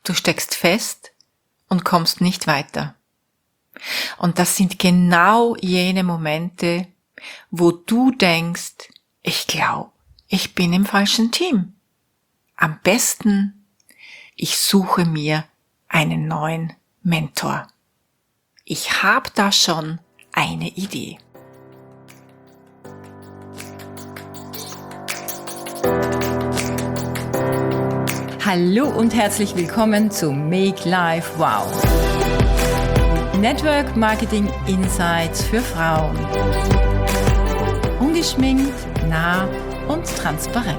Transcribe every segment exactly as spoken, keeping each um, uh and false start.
du steckst fest und kommst nicht weiter. Und das sind genau jene Momente, wo du denkst, ich glaube, ich bin im falschen Team. Am besten, ich suche mir einen neuen Mentor. Ich habe da schon eine Idee. Hallo und herzlich willkommen zu Make Life Wow. Network Marketing Insights für Frauen. Ungeschminkt, nah und transparent.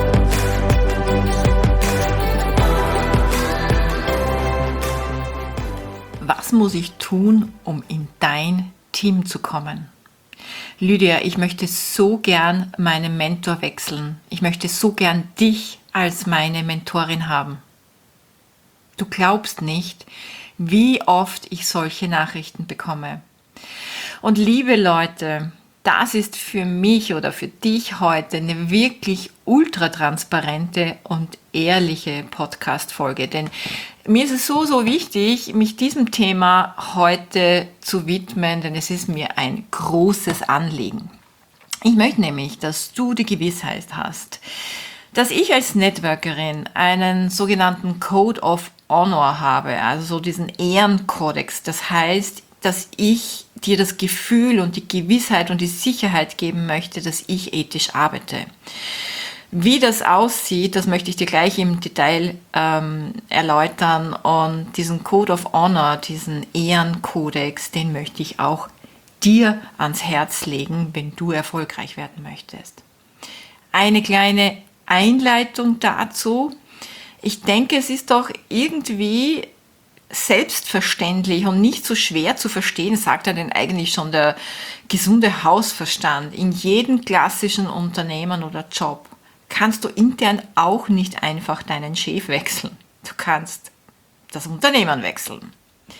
Was muss ich tun, um in dein Team zu kommen? Lydia, ich möchte so gern meinen Mentor wechseln. Ich möchte so gern dich als meine Mentorin haben. Du glaubst nicht, wie oft ich solche Nachrichten bekomme. Und liebe Leute, das ist für mich oder für dich heute eine wirklich ultra transparente und ehrliche Podcast-Folge, denn mir ist es so, so wichtig, mich diesem Thema heute zu widmen, denn es ist mir ein großes Anliegen. Ich möchte nämlich, dass du die Gewissheit hast, dass ich als Networkerin einen sogenannten Code of Honor habe, also so diesen Ehrenkodex. Das heißt, dass ich dir das Gefühl und die Gewissheit und die Sicherheit geben möchte, dass ich ethisch arbeite. Wie das aussieht, das möchte ich dir gleich im Detail ähm, erläutern. Und diesen Code of Honor, diesen Ehrenkodex, den möchte ich auch dir ans Herz legen, wenn du erfolgreich werden möchtest. Eine kleine Einleitung dazu. Ich denke, es ist doch irgendwie selbstverständlich und nicht so schwer zu verstehen, sagt ja denn eigentlich schon der gesunde Hausverstand. In jedem klassischen Unternehmen oder Job kannst du intern auch nicht einfach deinen Chef wechseln. Du kannst das Unternehmen wechseln.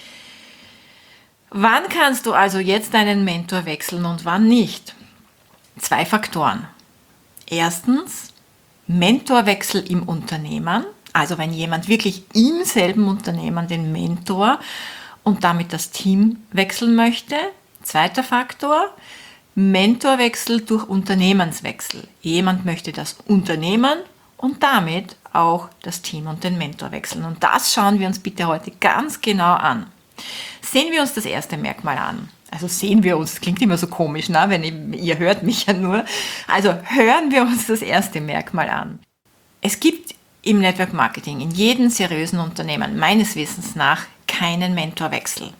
Wann kannst du also jetzt deinen Mentor wechseln und wann nicht? Zwei Faktoren. Erstens, Mentorwechsel im Unternehmen. Also wenn jemand wirklich im selben Unternehmen den Mentor und damit das Team wechseln möchte. Zweiter Faktor, Mentorwechsel durch Unternehmenswechsel. Jemand möchte das Unternehmen und damit auch das Team und den Mentor wechseln. Und das schauen wir uns bitte heute ganz genau an. Sehen wir uns das erste Merkmal an. Also sehen wir uns, das klingt immer so komisch, ne? Wenn ihr, ihr hört mich ja nur. Also hören wir uns das erste Merkmal an. Es gibt im Network Marketing, in jedem seriösen Unternehmen, meines Wissens nach, keinen Mentorwechsel.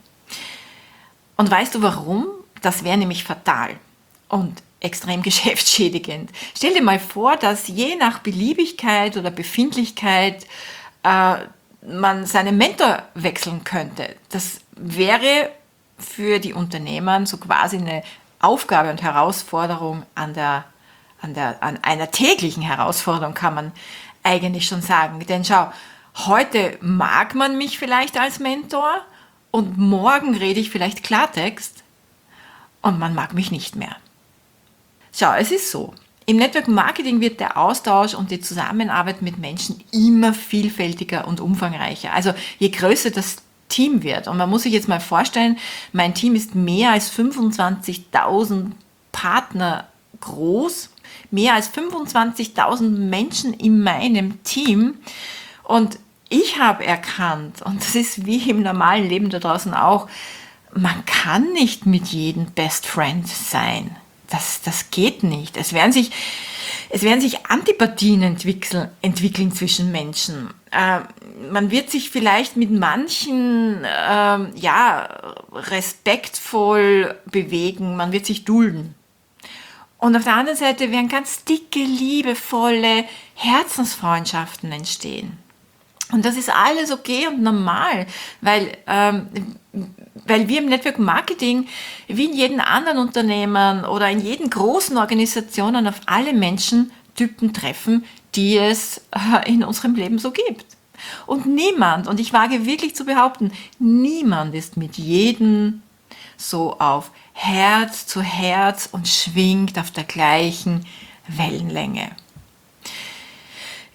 Und weißt du warum? Das wäre nämlich fatal und extrem geschäftsschädigend. Stell dir mal vor, dass je nach Beliebigkeit oder Befindlichkeit äh, man seinen Mentor wechseln könnte. Das wäre für die Unternehmen so quasi eine Aufgabe und Herausforderung an, der, an, der, an einer täglichen Herausforderung, kann man eigentlich schon sagen. Denn schau, heute mag man mich vielleicht als Mentor und morgen rede ich vielleicht Klartext und man mag mich nicht mehr. Schau, es ist so. Im Network Marketing wird der Austausch und die Zusammenarbeit mit Menschen immer vielfältiger und umfangreicher. Also je größer das Team wird, und man muss sich jetzt mal vorstellen, mein Team ist mehr als fünfundzwanzigtausend Partner groß, mehr als fünfundzwanzigtausend Menschen in meinem Team, und ich habe erkannt, und das ist wie im normalen Leben da draußen auch, man kann nicht mit jedem Best Friend sein. Das, das geht nicht. Es werden sich, es werden sich Antipathien entwickeln, entwickeln zwischen Menschen. Äh, man wird sich vielleicht mit manchen äh, ja, respektvoll bewegen, man wird sich dulden. Und auf der anderen Seite werden ganz dicke, liebevolle Herzensfreundschaften entstehen. Und das ist alles okay und normal, weil, ähm, weil wir im Network Marketing, wie in jedem anderen Unternehmen oder in jeden großen Organisationen, auf alle Menschentypen treffen, die es äh, in unserem Leben so gibt. Und niemand, und ich wage wirklich zu behaupten, niemand ist mit jedem so auf Herz zu Herz und schwingt auf der gleichen Wellenlänge. Es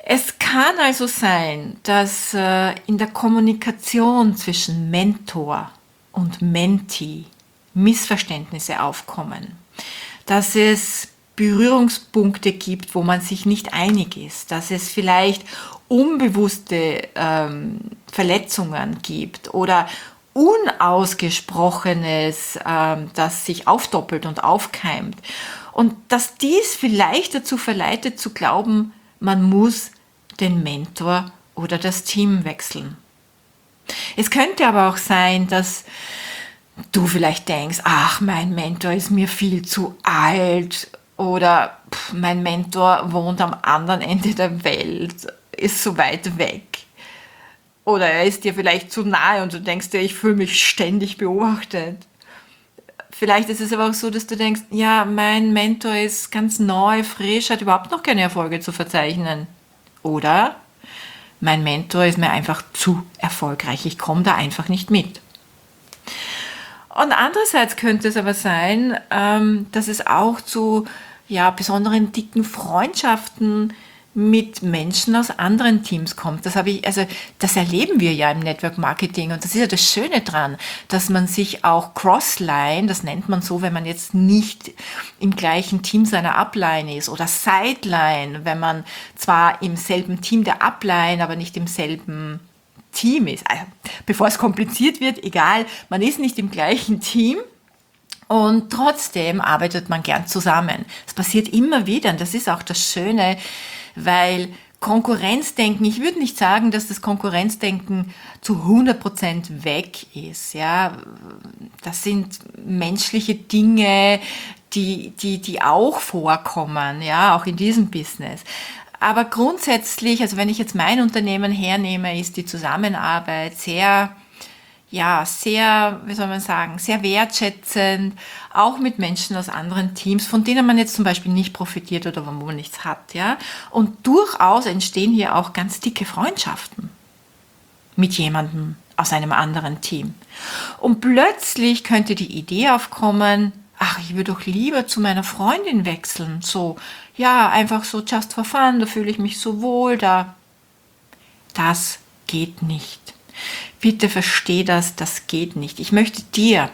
Es kann also sein, dass äh, in der Kommunikation zwischen Mentor und Mentee Missverständnisse aufkommen, dass es Berührungspunkte gibt, wo man sich nicht einig ist, dass es vielleicht unbewusste ähm, Verletzungen gibt oder Unausgesprochenes, ähm, das sich aufdoppelt und aufkeimt. Und dass dies vielleicht dazu verleitet zu glauben, man muss den Mentor oder das Team wechseln. Es könnte aber auch sein, dass du vielleicht denkst, ach, mein Mentor ist mir viel zu alt oder pff, mein Mentor wohnt am anderen Ende der Welt, ist so weit weg. Oder er ist dir vielleicht zu nahe und du denkst dir, ich fühle mich ständig beobachtet. Vielleicht ist es aber auch so, dass du denkst, ja, mein Mentor ist ganz neu, frisch, hat überhaupt noch keine Erfolge zu verzeichnen. Oder mein Mentor ist mir einfach zu erfolgreich, ich komme da einfach nicht mit. Und andererseits könnte es aber sein, ähm, dass es auch zu ja, besonderen dicken Freundschaften mit Menschen aus anderen Teams kommt. Das habe ich, also das erleben wir ja im Network Marketing und das ist ja das Schöne dran, dass man sich auch Crossline, das nennt man so, wenn man jetzt nicht im gleichen Team seiner Upline ist, oder Sideline, wenn man zwar im selben Team der Upline, aber nicht im selben Team ist. Also, bevor es kompliziert wird, egal, man ist nicht im gleichen Team. Und trotzdem arbeitet man gern zusammen. Das passiert immer wieder und das ist auch das Schöne, weil Konkurrenzdenken, ich würde nicht sagen, dass das Konkurrenzdenken zu hundert Prozent weg ist. Ja, das sind menschliche Dinge, die, die, die auch vorkommen, ja, auch in diesem Business. Aber grundsätzlich, also wenn ich jetzt mein Unternehmen hernehme, ist die Zusammenarbeit sehr, ja, sehr, wie soll man sagen, sehr wertschätzend, auch mit Menschen aus anderen Teams, von denen man jetzt zum Beispiel nicht profitiert oder wo man nichts hat, ja. Und durchaus entstehen hier auch ganz dicke Freundschaften mit jemandem aus einem anderen Team. Und plötzlich könnte die Idee aufkommen, ach, ich würde doch lieber zu meiner Freundin wechseln, so, ja, einfach so just for fun, da fühle ich mich so wohl, da. Das geht nicht. Bitte versteh das, das geht nicht. Ich möchte dir,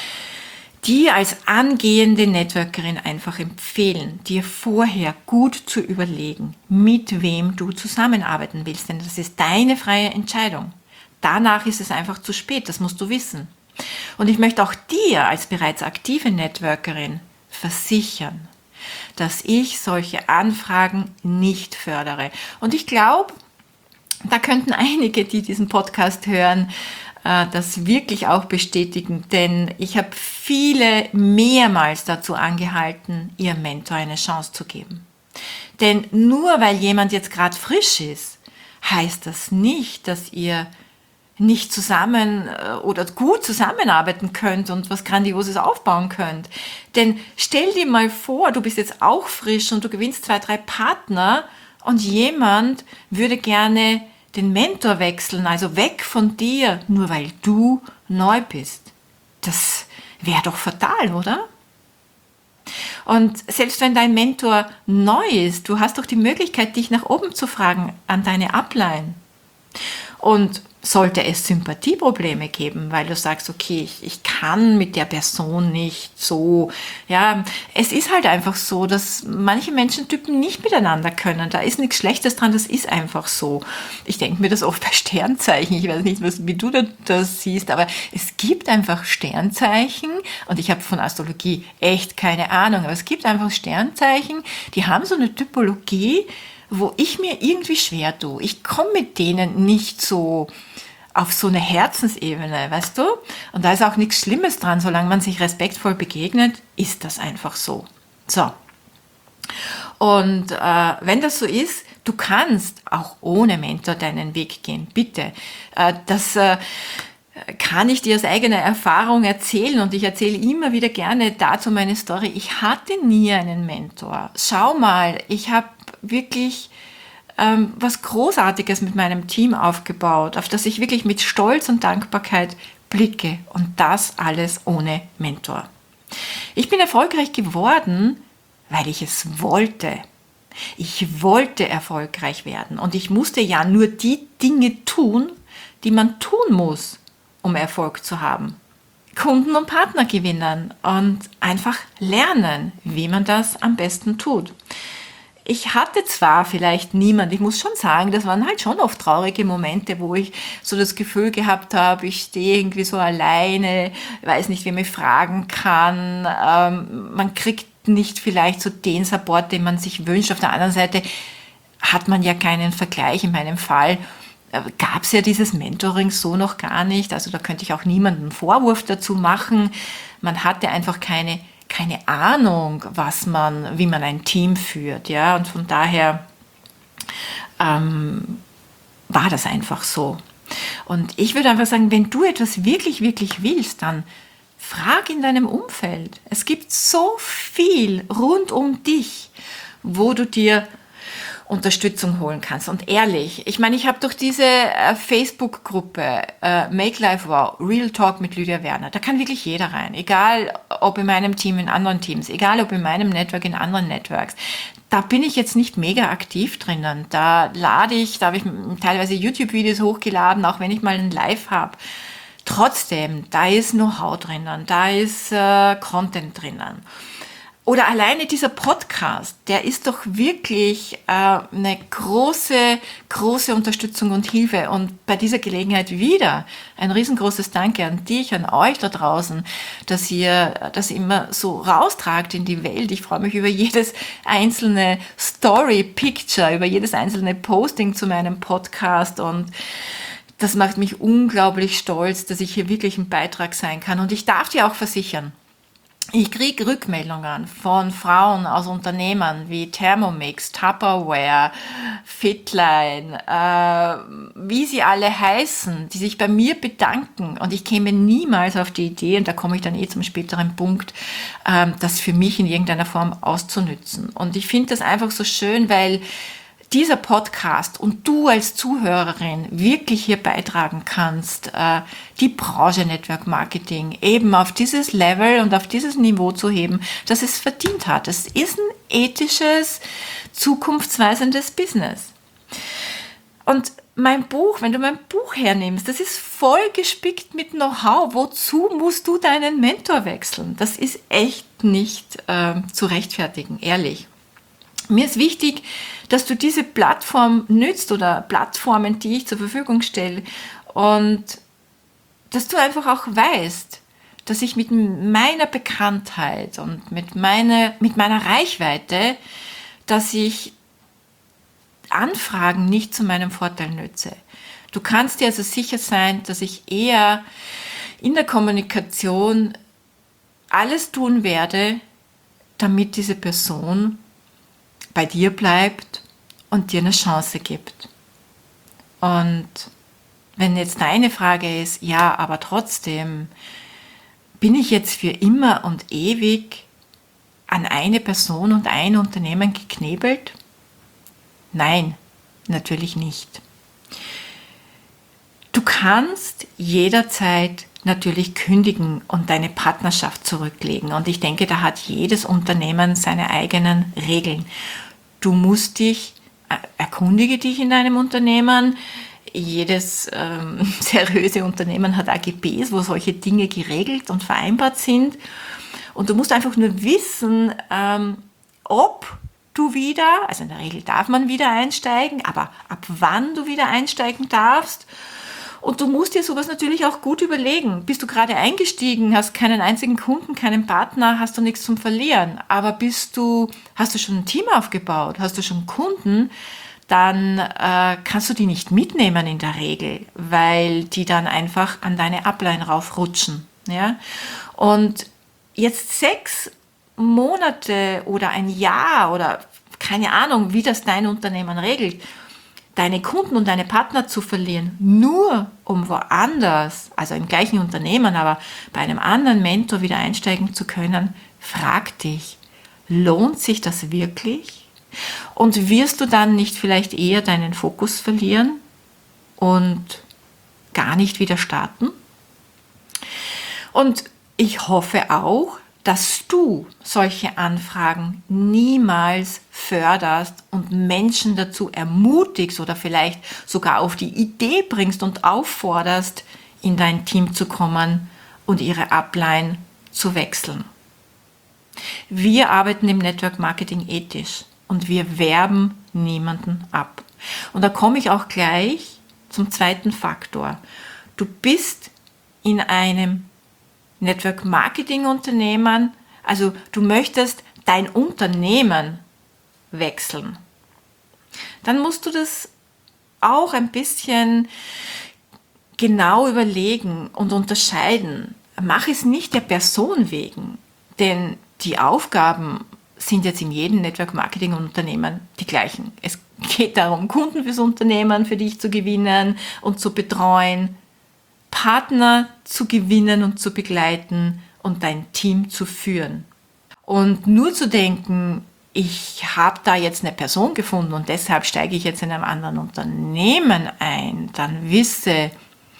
dir als angehende Networkerin einfach empfehlen, dir vorher gut zu überlegen, mit wem du zusammenarbeiten willst, denn das ist deine freie Entscheidung. Danach ist es einfach zu spät, das musst du wissen. Und ich möchte auch dir als bereits aktive Networkerin versichern, dass ich solche Anfragen nicht fördere. Und ich glaube, da könnten einige, die diesen Podcast hören, das wirklich auch bestätigen, denn ich habe viele mehrmals dazu angehalten, ihrem Mentor eine Chance zu geben. Denn nur weil jemand jetzt gerade frisch ist, heißt das nicht, dass ihr nicht zusammen oder gut zusammenarbeiten könnt und was Grandioses aufbauen könnt. Denn stell dir mal vor, du bist jetzt auch frisch und du gewinnst zwei, drei Partner und jemand würde gerne den Mentor wechseln, also weg von dir, nur weil du neu bist. Das wäre doch fatal, oder? Und selbst wenn dein Mentor neu ist, du hast doch die Möglichkeit, dich nach oben zu fragen an deine Upline. Und sollte es Sympathieprobleme geben, weil du sagst, okay, ich, ich kann mit der Person nicht so, ja, es ist halt einfach so, dass manche Menschentypen nicht miteinander können. Da ist nichts Schlechtes dran, das ist einfach so. Ich denke mir das oft bei Sternzeichen, ich weiß nicht, was, wie du das, das siehst, aber es gibt einfach Sternzeichen und ich habe von Astrologie echt keine Ahnung, aber es gibt einfach Sternzeichen, die haben so eine Typologie, wo ich mir irgendwie schwer tue. Ich komme mit denen nicht so auf so eine Herzensebene, weißt du? Und da ist auch nichts Schlimmes dran, solange man sich respektvoll begegnet, ist das einfach so. So. Und äh, wenn das so ist, du kannst auch ohne Mentor deinen Weg gehen, bitte. Äh, das äh, kann ich dir aus eigener Erfahrung erzählen und ich erzähle immer wieder gerne dazu meine Story. Ich hatte nie einen Mentor. Schau mal, ich habe wirklich ähm, was Großartiges mit meinem Team aufgebaut, auf das ich wirklich mit Stolz und Dankbarkeit blicke und das alles ohne Mentor. Ich bin erfolgreich geworden, weil ich es wollte. Ich wollte erfolgreich werden und ich musste ja nur die Dinge tun, die man tun muss, um Erfolg zu haben. Kunden und Partner gewinnen und einfach lernen, wie man das am besten tut. Ich hatte zwar vielleicht niemand, ich muss schon sagen, das waren halt schon oft traurige Momente, wo ich so das Gefühl gehabt habe, ich stehe irgendwie so alleine, weiß nicht, wen ich fragen kann, ähm, man kriegt nicht vielleicht so den Support, den man sich wünscht. Auf der anderen Seite hat man ja keinen Vergleich. In meinem Fall gab es ja dieses Mentoring so noch gar nicht. Also da könnte ich auch niemandem einen Vorwurf dazu machen. Man hatte einfach keine, keine Ahnung, was man, wie man ein Team führt. Ja? Und von daher ähm, war das einfach so. Und ich würde einfach sagen, wenn du etwas wirklich, wirklich willst, dann frag in deinem Umfeld. Es gibt so viel rund um dich, wo du dir Unterstützung holen kannst. Und ehrlich, ich meine, ich habe durch diese äh, Facebook-Gruppe äh, Make Life Wow, Real Talk mit Lydia Werner, da kann wirklich jeder rein. Egal, ob in meinem Team, in anderen Teams, egal, ob in meinem Network, in anderen Networks. Da bin ich jetzt nicht mega aktiv drinnen. Da lade ich, da habe ich teilweise YouTube-Videos hochgeladen, auch wenn ich mal ein Live habe. Trotzdem, da ist Know-how drinnen, da ist äh, Content drinnen. Oder alleine dieser Podcast, der ist doch wirklich äh, eine große, große Unterstützung und Hilfe. Und bei dieser Gelegenheit wieder ein riesengroßes Danke an dich, an euch da draußen, dass ihr das immer so raustragt in die Welt. Ich freue mich über jedes einzelne Story, Picture, über jedes einzelne Posting zu meinem Podcast und das macht mich unglaublich stolz, dass ich hier wirklich ein Beitrag sein kann. Und ich darf dir auch versichern, ich kriege Rückmeldungen von Frauen aus Unternehmen wie Thermomix, Tupperware, Fitline, äh, wie sie alle heißen, die sich bei mir bedanken. Und ich käme niemals auf die Idee, und da komme ich dann eh zum späteren Punkt, äh, das für mich in irgendeiner Form auszunützen. Und ich finde das einfach so schön, weil dieser Podcast und du als Zuhörerin wirklich hier beitragen kannst, äh, die Branche Network Marketing eben auf dieses Level und auf dieses Niveau zu heben, das es verdient hat. Es ist ein ethisches, zukunftsweisendes Business. Und mein Buch, wenn du mein Buch hernimmst, das ist voll gespickt mit Know-how. Wozu musst du deinen Mentor wechseln? Das ist echt nicht äh, zu rechtfertigen, ehrlich. Mir ist wichtig, dass du diese Plattform nützt oder Plattformen, die ich zur Verfügung stelle und dass du einfach auch weißt, dass ich mit meiner Bekanntheit und mit meiner, mit meiner Reichweite, dass ich Anfragen nicht zu meinem Vorteil nütze. Du kannst dir also sicher sein, dass ich eher in der Kommunikation alles tun werde, damit diese Person bei dir bleibt und dir eine Chance gibt. Und wenn jetzt deine Frage ist, ja, aber trotzdem, bin ich jetzt für immer und ewig an eine Person und ein Unternehmen geknebelt? Nein, natürlich nicht. Du kannst jederzeit natürlich kündigen und deine Partnerschaft zurücklegen. Und ich denke, da hat jedes Unternehmen seine eigenen Regeln. Du musst dich, erkundige dich in deinem Unternehmen. Jedes ähm, seriöse Unternehmen hat A G Bs, wo solche Dinge geregelt und vereinbart sind. Und du musst einfach nur wissen, ähm, ob du wieder, also in der Regel darf man wieder einsteigen, aber ab wann du wieder einsteigen darfst. Und du musst dir sowas natürlich auch gut überlegen. Bist du gerade eingestiegen, hast keinen einzigen Kunden, keinen Partner, hast du nichts zum Verlieren. Aber bist du, hast du schon ein Team aufgebaut, hast du schon Kunden, dann äh, kannst du die nicht mitnehmen in der Regel, weil die dann einfach an deine Upline raufrutschen. Ja? Und jetzt sechs Monate oder ein Jahr oder keine Ahnung, wie das dein Unternehmen regelt, deine Kunden und deine Partner zu verlieren, nur um woanders, also im gleichen Unternehmen, aber bei einem anderen Mentor wieder einsteigen zu können, frag dich, lohnt sich das wirklich? Und wirst du dann nicht vielleicht eher deinen Fokus verlieren und gar nicht wieder starten? Und ich hoffe auch, dass du solche Anfragen niemals förderst und Menschen dazu ermutigst oder vielleicht sogar auf die Idee bringst und aufforderst, in dein Team zu kommen und ihre Upline zu wechseln. Wir arbeiten im Network Marketing ethisch und wir werben niemanden ab. Und da komme ich auch gleich zum zweiten Faktor. Du bist in einem Network Marketing Unternehmen, also du möchtest dein Unternehmen wechseln. Dann musst du das auch ein bisschen genau überlegen und unterscheiden. Mach es nicht der Person wegen, denn die Aufgaben sind jetzt in jedem Network Marketing Unternehmen die gleichen. Es geht darum, Kunden fürs Unternehmen für dich zu gewinnen und zu betreuen, Partner zu gewinnen und zu begleiten und dein Team zu führen. Und nur zu denken, ich habe da jetzt eine Person gefunden und deshalb steige ich jetzt in einem anderen Unternehmen ein, dann wisse,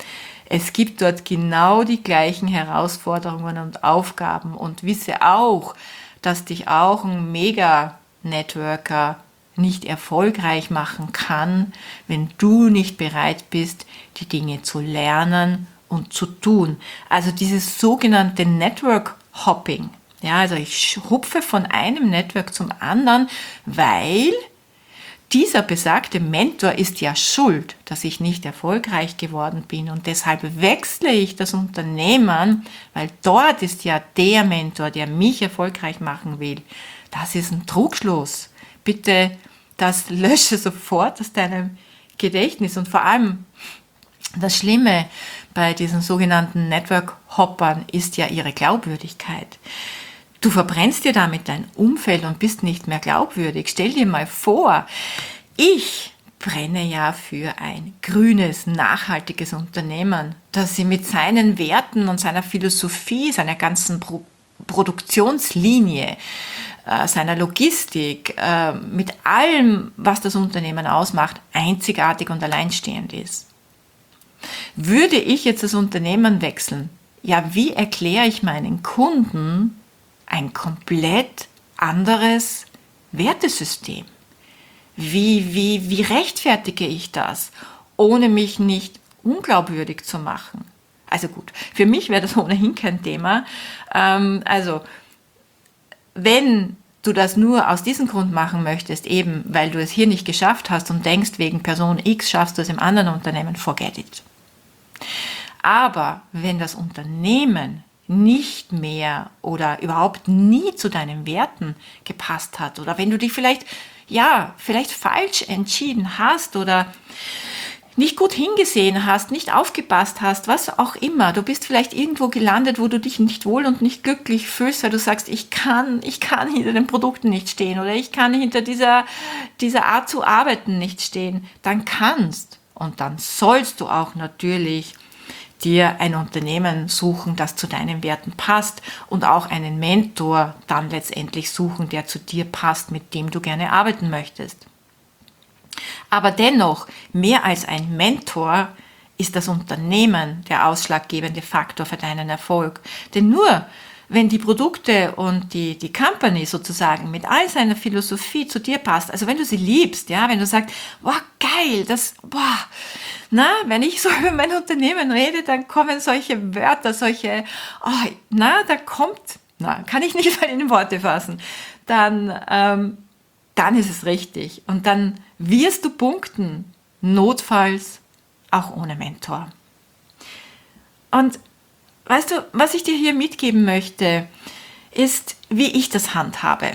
es gibt dort genau die gleichen Herausforderungen und Aufgaben und wisse auch, dass dich auch ein Mega-Networker nicht erfolgreich machen kann, wenn du nicht bereit bist, die Dinge zu lernen und zu tun. Also dieses sogenannte Network Hopping. Ja, also ich hupfe von einem Network zum anderen, weil dieser besagte Mentor ist ja schuld, dass ich nicht erfolgreich geworden bin und deshalb wechsle ich das Unternehmen, weil dort ist ja der Mentor, der mich erfolgreich machen will. Das ist ein Trugschluss. Bitte, das lösche sofort aus deinem Gedächtnis und vor allem das Schlimme bei diesen sogenannten Network-Hoppern ist ja ihre Glaubwürdigkeit. Du verbrennst dir damit dein Umfeld und bist nicht mehr glaubwürdig. Stell dir mal vor, ich brenne ja für ein grünes, nachhaltiges Unternehmen, das sie mit seinen Werten und seiner Philosophie, seiner ganzen Pro- Produktionslinie, äh, seiner Logistik, äh, mit allem, was das Unternehmen ausmacht, einzigartig und alleinstehend ist. Würde ich jetzt das Unternehmen wechseln, ja, wie erkläre ich meinen Kunden ein komplett anderes Wertesystem? Wie, wie, wie rechtfertige ich das, ohne mich nicht unglaubwürdig zu machen? Also gut, für mich wäre das ohnehin kein Thema. Ähm, also, wenn du das nur aus diesem Grund machen möchtest, eben weil du es hier nicht geschafft hast und denkst, wegen Person X schaffst du es im anderen Unternehmen, forget it. Aber wenn das Unternehmen nicht mehr oder überhaupt nie zu deinen Werten gepasst hat oder wenn du dich vielleicht, ja, vielleicht falsch entschieden hast oder nicht gut hingesehen hast, nicht aufgepasst hast, was auch immer. Du bist vielleicht irgendwo gelandet, wo du dich nicht wohl und nicht glücklich fühlst, weil du sagst, ich kann, ich kann hinter den Produkten nicht stehen oder ich kann hinter dieser, dieser Art zu arbeiten nicht stehen. Dann kannst und dann sollst du auch natürlich dir ein Unternehmen suchen, das zu deinen Werten passt und auch einen Mentor dann letztendlich suchen, der zu dir passt, mit dem du gerne arbeiten möchtest. Aber dennoch, mehr als ein Mentor ist das Unternehmen der ausschlaggebende Faktor für deinen Erfolg. Denn nur wenn die Produkte und die, die Company sozusagen mit all seiner Philosophie zu dir passt, also wenn du sie liebst, ja, wenn du sagst, wow, geil, das, boah, na, wenn ich so über mein Unternehmen rede, dann kommen solche Wörter, solche, oh, na, da kommt, na, kann ich nicht mal in Worte fassen, dann, ähm, dann ist es richtig und dann wirst du punkten, notfalls auch ohne Mentor. Und weißt du, was ich dir hier mitgeben möchte, ist, wie ich das handhabe.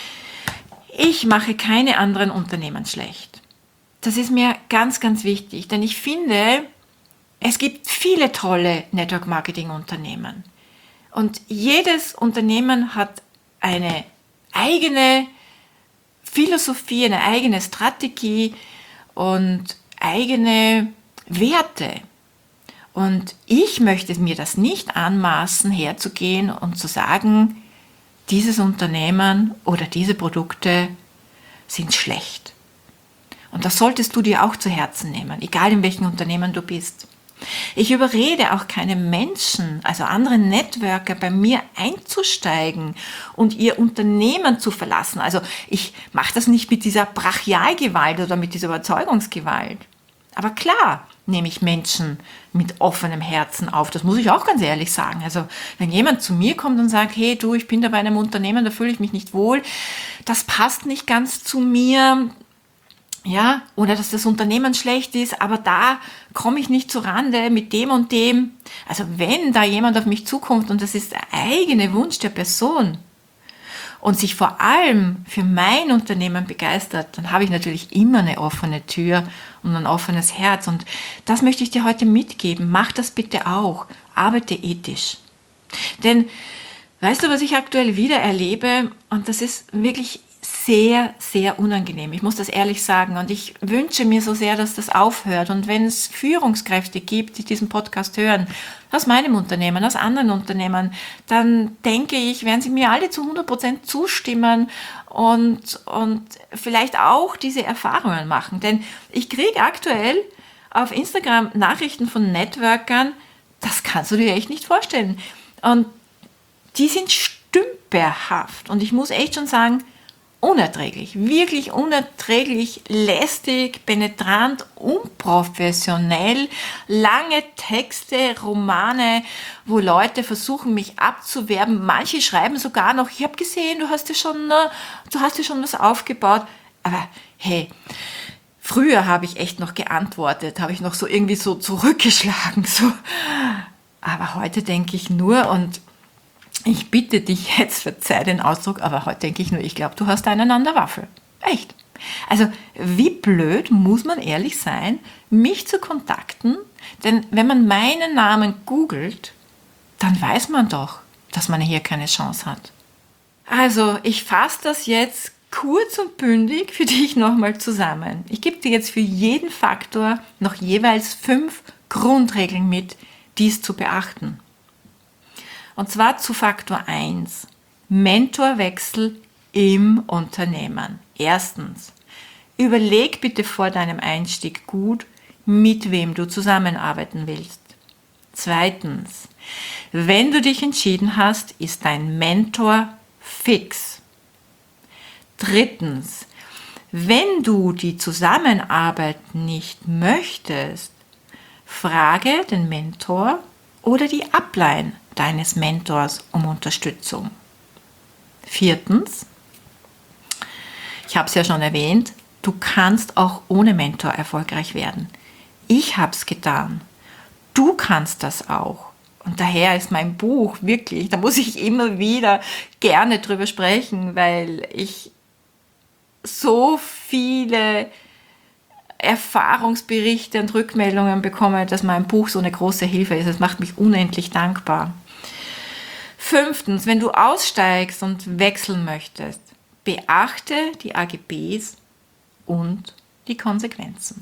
Ich mache keine anderen Unternehmen schlecht. Das ist mir ganz, ganz wichtig, denn ich finde, es gibt viele tolle Network-Marketing-Unternehmen. Und jedes Unternehmen hat eine eigene Philosophie, eine eigene Strategie und eigene Werte. Und ich möchte mir das nicht anmaßen, herzugehen und zu sagen, dieses Unternehmen oder diese Produkte sind schlecht. Und das solltest du dir auch zu Herzen nehmen, egal in welchem Unternehmen du bist. Ich überrede auch keine Menschen, also andere Networker, bei mir einzusteigen und ihr Unternehmen zu verlassen. Also ich mache das nicht mit dieser Brachialgewalt oder mit dieser Überzeugungsgewalt. Aber klar nehme ich Menschen mit offenem Herzen auf. Das muss ich auch ganz ehrlich sagen. Also wenn jemand zu mir kommt und sagt, hey du, ich bin da bei einem Unternehmen, da fühle ich mich nicht wohl, das passt nicht ganz zu mir, ja, oder dass das Unternehmen schlecht ist, aber da komme ich nicht zurande mit dem und dem. Also wenn da jemand auf mich zukommt und das ist der eigene Wunsch der Person und sich vor allem für mein Unternehmen begeistert, dann habe ich natürlich immer eine offene Tür und ein offenes Herz. Und das möchte ich dir heute mitgeben. Mach das bitte auch. Arbeite ethisch. Denn weißt du, was ich aktuell wieder erlebe? Und das ist wirklich sehr, sehr unangenehm. Ich muss das ehrlich sagen. Und ich wünsche mir so sehr, dass das aufhört. Und wenn es Führungskräfte gibt, die diesen Podcast hören, aus meinem Unternehmen, aus anderen Unternehmen, dann denke ich, werden sie mir alle zu hundert Prozent zustimmen und, und vielleicht auch diese Erfahrungen machen. Denn ich kriege aktuell auf Instagram Nachrichten von Networkern, das kannst du dir echt nicht vorstellen. Und die sind stümperhaft. Und ich muss echt schon sagen, unerträglich, wirklich unerträglich, lästig, penetrant, unprofessionell, lange Texte, Romane, wo Leute versuchen, mich abzuwerben. Manche schreiben sogar noch, ich habe gesehen, du hast dir schon, du hast dir schon was aufgebaut. Aber hey, früher habe ich echt noch geantwortet, habe ich noch so irgendwie so zurückgeschlagen, so. Aber heute denke ich nur und ich bitte dich jetzt, verzeih den Ausdruck, aber heute denke ich nur, ich glaube, du hast einen an der Waffel. Echt. Also wie blöd muss man ehrlich sein, mich zu kontakten, denn wenn man meinen Namen googelt, dann weiß man doch, dass man hier keine Chance hat. Also ich fasse das jetzt kurz und bündig für dich nochmal zusammen. Ich gebe dir jetzt für jeden Faktor noch jeweils fünf Grundregeln mit, dies zu beachten. Und zwar zu Faktor eins, Mentorwechsel im Unternehmen. Erstens, überleg bitte vor deinem Einstieg gut, mit wem du zusammenarbeiten willst. Zweitens, wenn du dich entschieden hast, ist dein Mentor fix. Drittens, wenn du die Zusammenarbeit nicht möchtest, frage den Mentor oder die Upline deines Mentors um Unterstützung. Viertens, ich habe es ja schon erwähnt, du kannst auch ohne Mentor erfolgreich werden. Ich habe es getan. Du kannst das auch. Und daher ist mein Buch wirklich, da muss ich immer wieder gerne drüber sprechen, weil ich so viele Erfahrungsberichte und Rückmeldungen bekomme, dass mein Buch so eine große Hilfe ist. Es macht mich unendlich dankbar. Fünftens, wenn du aussteigst und wechseln möchtest, beachte die A G Bs und die Konsequenzen.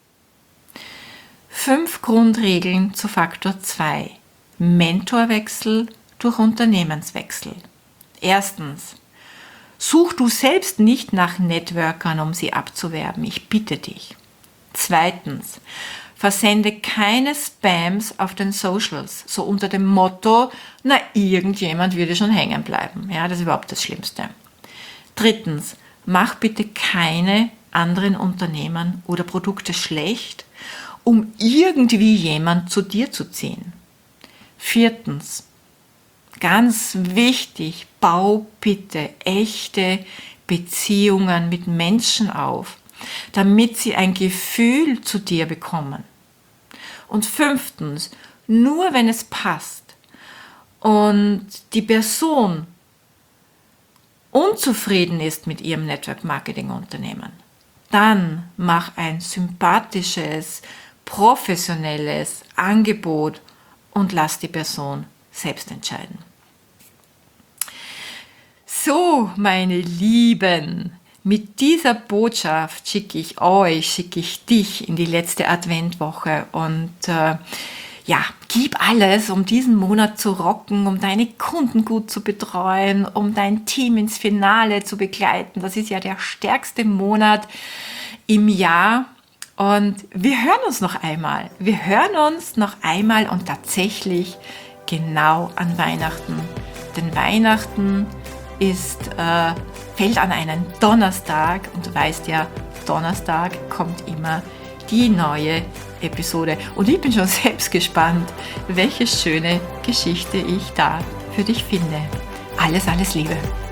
Fünf Grundregeln zu Faktor zwei. Mentorwechsel durch Unternehmenswechsel. Erstens, such du selbst nicht nach Networkern, um sie abzuwerben. Ich bitte dich. Zweitens, versende keine Spams auf den Socials, so unter dem Motto, na, irgendjemand würde schon hängen bleiben. Ja, das ist überhaupt das Schlimmste. Drittens, mach bitte keine anderen Unternehmen oder Produkte schlecht, um irgendwie jemand zu dir zu ziehen. Viertens, ganz wichtig, bau bitte echte Beziehungen mit Menschen auf, damit sie ein Gefühl zu dir bekommen. Und fünftens, nur wenn es passt und die Person unzufrieden ist mit ihrem Network-Marketing-Unternehmen, dann mach ein sympathisches, professionelles Angebot und lass die Person selbst entscheiden. So, meine Lieben, mit dieser Botschaft schicke ich euch, schicke ich dich in die letzte Adventwoche und äh, ja, gib alles, um diesen Monat zu rocken, um deine Kunden gut zu betreuen, um dein Team ins Finale zu begleiten. Das ist ja der stärkste Monat im Jahr Und wir hören uns noch einmal. Wir hören uns noch einmal und tatsächlich genau an Weihnachten. Denn Weihnachten ist, äh, fällt an einen Donnerstag und du weißt ja, Donnerstag kommt immer die neue Episode. Und ich bin schon selbst gespannt, welche schöne Geschichte ich da für dich finde. Alles, alles Liebe.